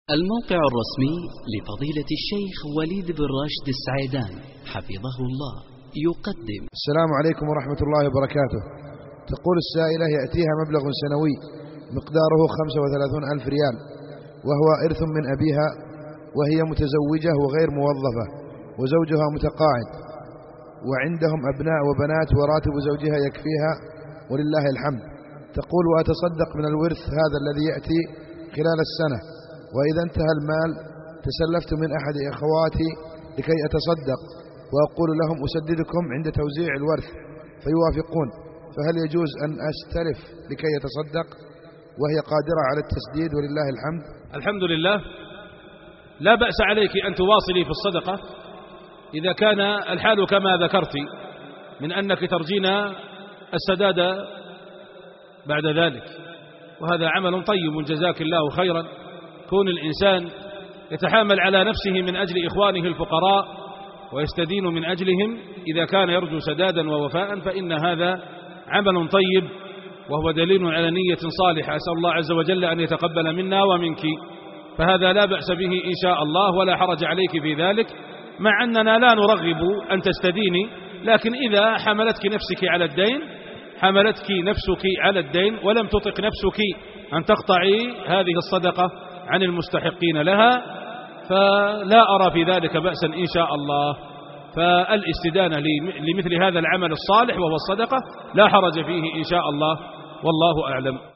الموقع الرسمي لفضيلة الشيخ وليد بن راشد السعيدان حفظه الله يقدم. السلام عليكم ورحمة الله وبركاته. تقول السائلة: يأتيها مبلغ سنوي مقداره 35,000 ريال، وهو إرث من أبيها، وهي متزوجة وغير موظفة، وزوجها متقاعد، وعندهم أبناء وبنات، وراتب زوجها يكفيها ولله الحمد. تقول: وأتصدق من الورث هذا الذي يأتي خلال السنة، وإذا انتهى المال تسلفت من أحد أخواتي لكي أتصدق، وأقول لهم أسددكم عند توزيع الورث فيوافقون، فهل يجوز أن أستلف لكي يتصدق وهي قادرة على التسديد ولله الحمد؟ الحمد لله. لا بأس عليك أن تواصلي في الصدقة إذا كان الحال كما ذكرت من أنك ترجين السداد بعد ذلك، وهذا عمل طيب جزاك الله خيرا. كون الإنسان يتحامل على نفسه من أجل إخوانه الفقراء ويستدين من أجلهم إذا كان يرجو سدادا ووفاء، فإن هذا عمل طيب وهو دليل على نية صالحة. أسأل الله عز وجل أن يتقبل منا ومنك، فهذا لا بأس به إن شاء الله ولا حرج عليك في ذلك، مع أننا لا نرغب أن تستديني، لكن إذا حملتك نفسك على الدين ولم تطق نفسك أن تقطعي هذه الصدقة عن المستحقين لها، فلا أرى في ذلك بأسا إن شاء الله. فالاستدانة لمثل هذا العمل الصالح وهو الصدقة لا حرج فيه إن شاء الله، والله أعلم.